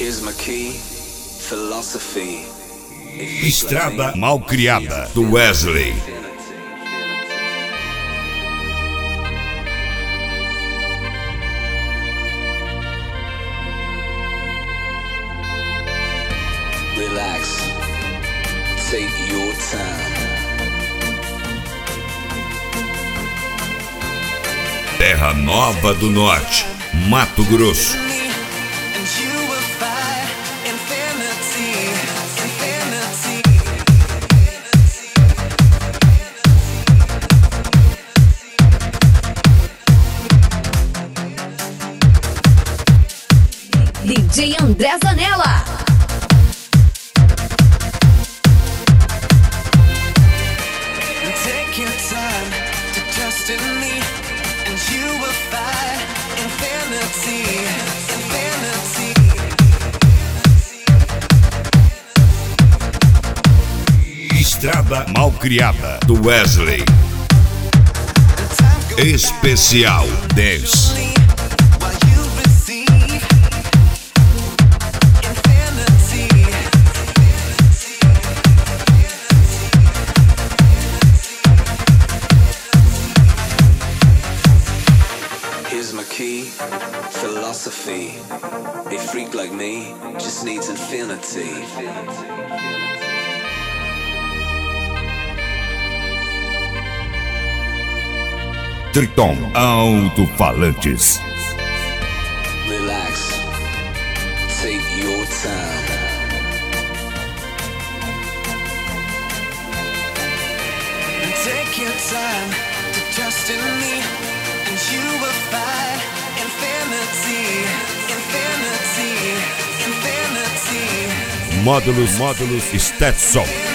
Here's my key, philosophy. Estrada Malcriada, do Wesley. Relax, take your time. Terra Nova do Norte, Mato Grosso. DJ André Zanella. Take your time to trust in me, and you will find infinity, infinity. Estrada Malcriada, do Wesley. Especial 10. Here's my key, philosophy. A freak like me just needs infinity. Triton Alto-Falantes. Relax, take your time. Take your time to trust in me, and you will find infinity, infinity, infinity. Módulos Stetson.